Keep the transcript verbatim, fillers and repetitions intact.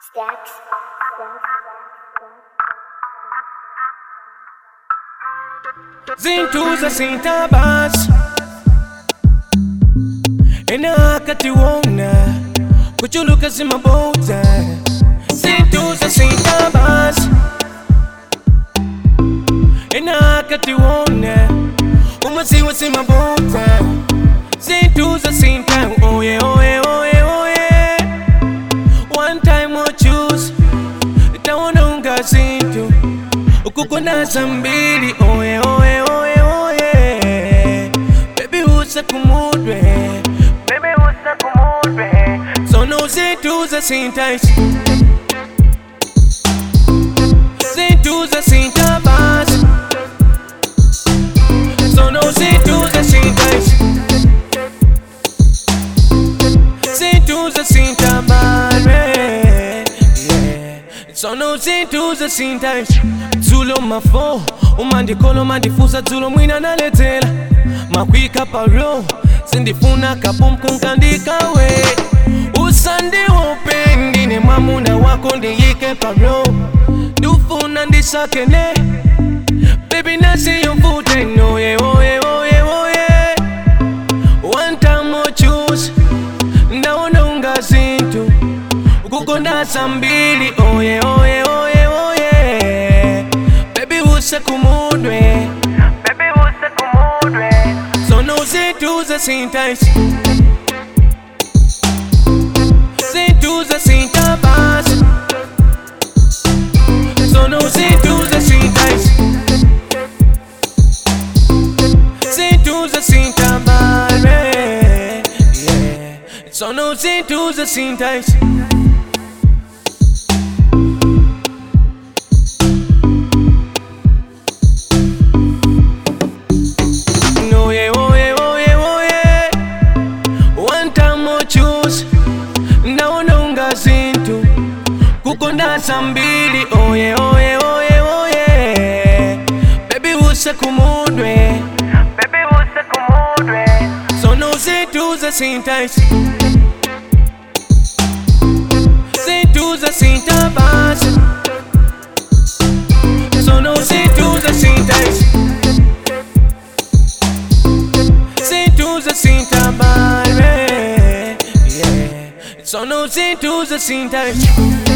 Stacks. Zintuza sintabas enakatiwona kuchuluka zimabota. Zintuza sintabas enakatiwona umaziwa zimabota. Zintuza sinta oye oye oye oye. One time or choose tawona unga zintu ukukona zambili oye oye oye oye. Baby usa kumudwe, baby usa kumudwe. So no zintuza sintais, zintuza sintabas. So no zintuza sintais, zintuza sintabas. So no zintuza sintais. Zulo mafo, umandikolo mandifusa zulo mwina naletela. Makwika paro, sindifuna kapum kunkandika we. Usandi open, ne mamuna wako ndiyike paro. Dufuna ndisakene, baby nasi yomfute no ye oye oye oye. One time or choose, ndaona unga zintu ukukonda zambili oye oye oye oye. Baby usa kumudwe, baby usa kumudwe. So no zintuza sintais, zintuza sintabas. So no zintuza sintais, zintuza sintabas. Yeah. So no zintuza sintais. Kukonda zambili oye oye oye oye. Baby usa kumudwe, baby usa kumudwe. So no zintuza sintais, zintuza sintabas. So no zintuza sintais, zintuza sintabas. Yeah. So no zintuza sintais.